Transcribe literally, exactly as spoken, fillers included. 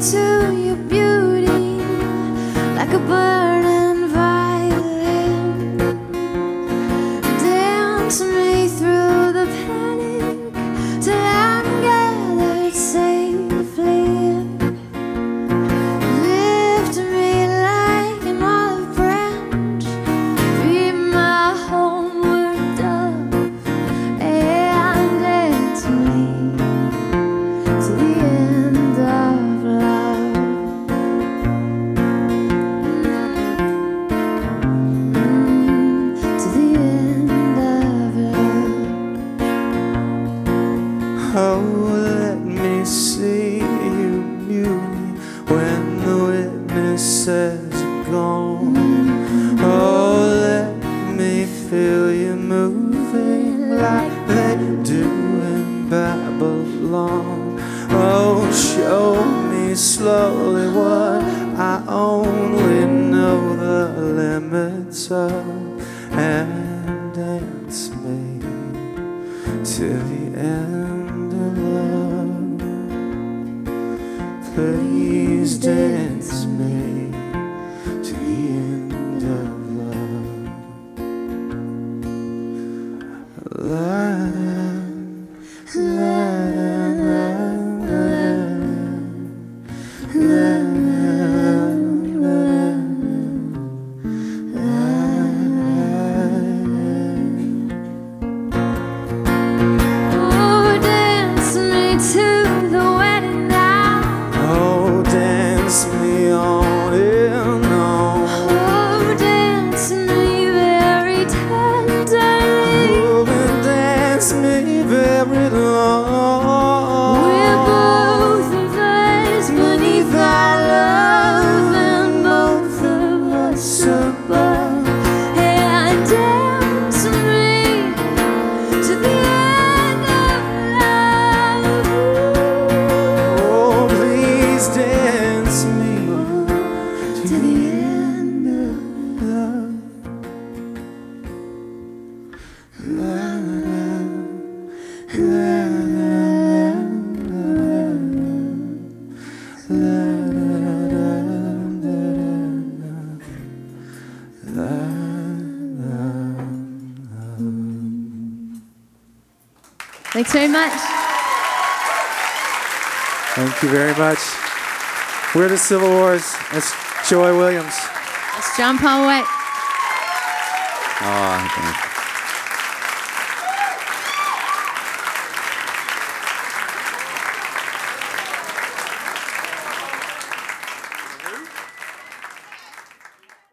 to your beauty like a burning violin. Dance me through the panic till I'm gathered safely in. Lift me like an olive branch, be my homeward dove, and dance me to the end of love. Mm, to the end of love. Oh, let me see you beauty when the witnesses are gone. Oh, let me feel you moving like they do in Babylon. Oh, show me slowly what I only know the limits of, and dance me to the end of love. Please dance me to the end of love. La, la, la, la, la, la, Oh, dance me to the wedding now. oh, dance me on and on. Oh, dance me very tenderly. Oh, and dance me very long. We're both of us beneath our love, and both of us above. And dance me to the end of love. Oh, please dance me To the end of love. La, la, Thanks very much. Thank you very much. We're the Civil Wars. That's Joy Williams. That's John Paul White. Oh, thank you.